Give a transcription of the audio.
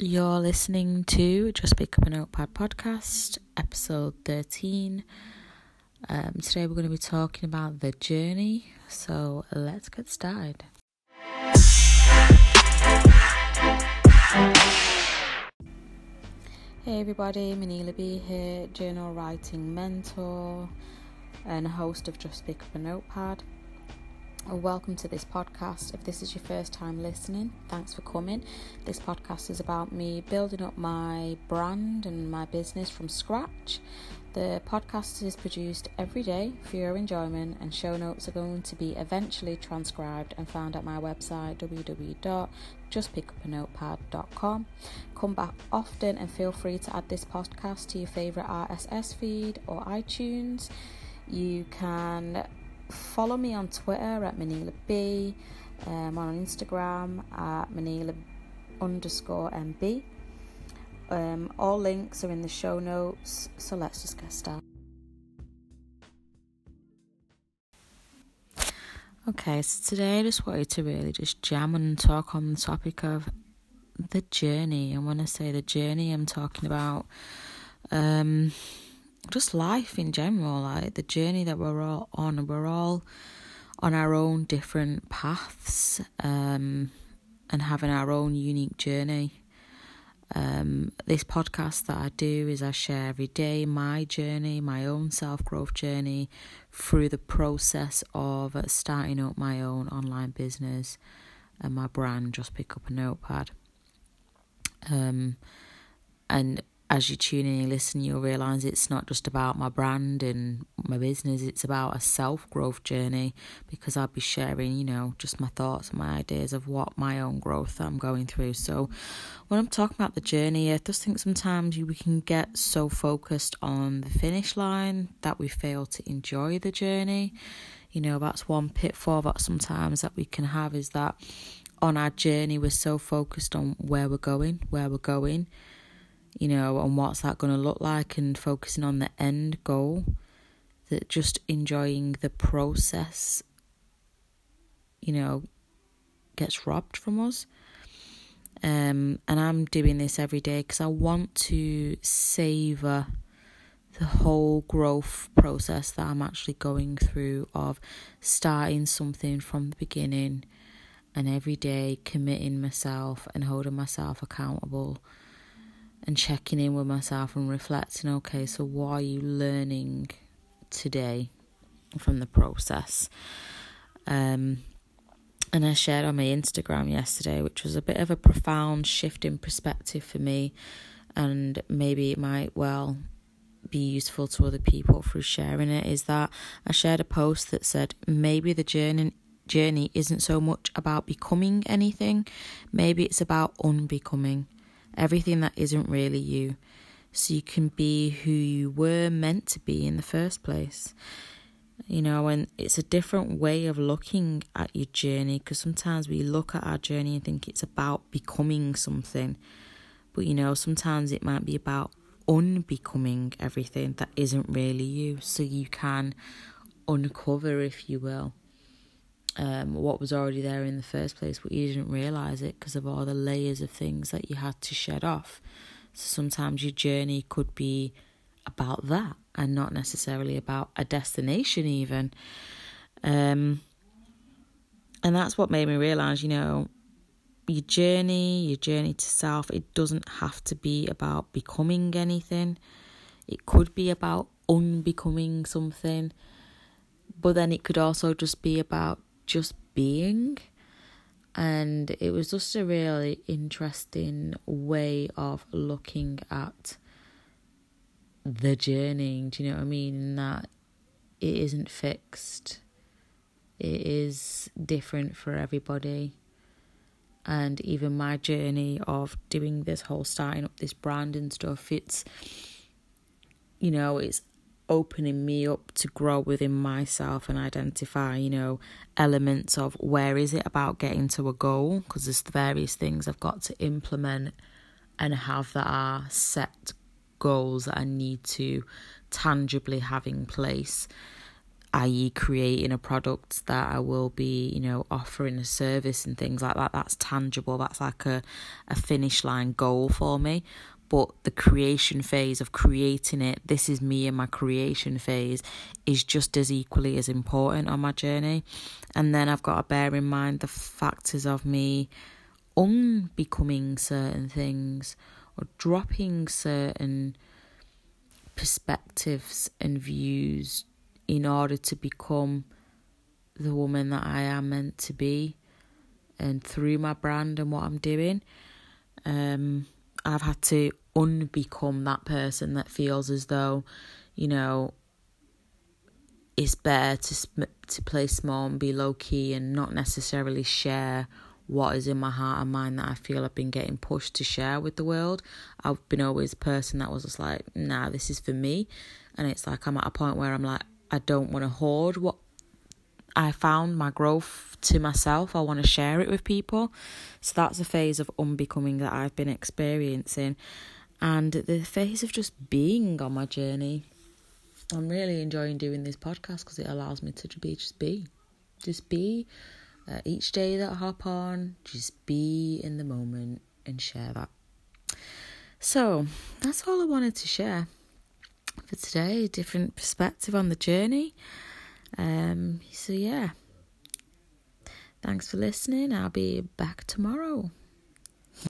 You're listening to Just Pick Up a Notepad podcast, episode 13. Today we're going to be talking about the journey, so let's get started. Hey everybody, Manila B here, journal writing mentor and host of Just Pick Up a Notepad. Welcome to this podcast. If this is your first time listening, thanks for coming. This podcast is about me building up my brand and my business from scratch. The podcast is produced every day for your enjoyment, and show notes are going to be eventually transcribed and found at my website www.justpickupanotepad.com. Come back often and feel free to add this podcast to your favourite RSS feed or iTunes. You can follow me on Twitter at Manila B, on Instagram at Manila_MB. All links are in the show notes, so let's just get started. Okay, so today I just wanted to really just jam and talk on the topic of the journey. And when I say the journey, I'm talking about just life in general, like the journey that we're all on. We're all on our own different paths, and having our own unique journey. This podcast that I do is I share every day my journey, my own self-growth journey through the process of starting up my own online business and my brand, Just Pick Up a Notepad. And as you tune in and listen, you'll realise it's not just about my brand and my business, it's about a self-growth journey, because I'll be sharing, just my thoughts and my ideas of what my own growth that I'm going through. So when I'm talking about the journey, I just think sometimes we can get so focused on the finish line that we fail to enjoy the journey. That's one pitfall that sometimes that we can have, is that on our journey we're so focused on where we're going, and what's that going to look like, and focusing on the end goal, that just enjoying the process, gets robbed from us. And I'm doing this every day because I want to savour the whole growth process that I'm actually going through, of starting something from the beginning and every day committing myself and holding myself accountable and checking in with myself and reflecting, okay, so what are you learning today from the process? And I shared on my Instagram yesterday, which was a bit of a profound shift in perspective for me, and maybe it might well be useful to other people through sharing it, is that I shared a post that said maybe the journey isn't so much about becoming anything, maybe it's about unbecoming everything that isn't really you, so you can be who you were meant to be in the first place. And it's a different way of looking at your journey, because sometimes we look at our journey and think it's about becoming something, but sometimes it might be about unbecoming everything that isn't really you, so you can uncover, if you will, what was already there in the first place, but you didn't realise it because of all the layers of things that you had to shed off. So sometimes your journey could be about that and not necessarily about a destination even. And that's what made me realise, your journey to self, it doesn't have to be about becoming anything. It could be about unbecoming something, but then it could also just be about just being. And it was just a really interesting way of looking at the journey, do you know what I mean? In that it isn't fixed, it is different for everybody. And even my journey of doing this whole starting up this brand and stuff, it's opening me up to grow within myself and identify, elements of where is it about getting to a goal, because there's various things I've got to implement and have that are set goals that I need to tangibly have in place. i.e. creating a product that I will be, offering a service and things like that. That's tangible. That's like a finish line goal for me. But the creation phase of creating it, this is me in my creation phase, is just as equally as important on my journey. And then I've got to bear in mind the factors of me unbecoming certain things or dropping certain perspectives and views in order to become the woman that I am meant to be, and through my brand and what I'm doing, I've had to unbecome that person that feels as though, it's better to play small and be low key and not necessarily share what is in my heart and mind that I feel I've been getting pushed to share with the world. I've been always a person that was just like, nah, this is for me. And it's like I'm at a point where I'm like, I don't want to hoard what I found, my growth, to myself. I want to share it with people. So that's a phase of unbecoming that I've been experiencing. And the phase of just being on my journey. I'm really enjoying doing this podcast because it allows me to just be. Each day that I hop on, just be in the moment and share that. So that's all I wanted to share for today. A different perspective on the journey. So yeah, thanks for listening. I'll be back tomorrow.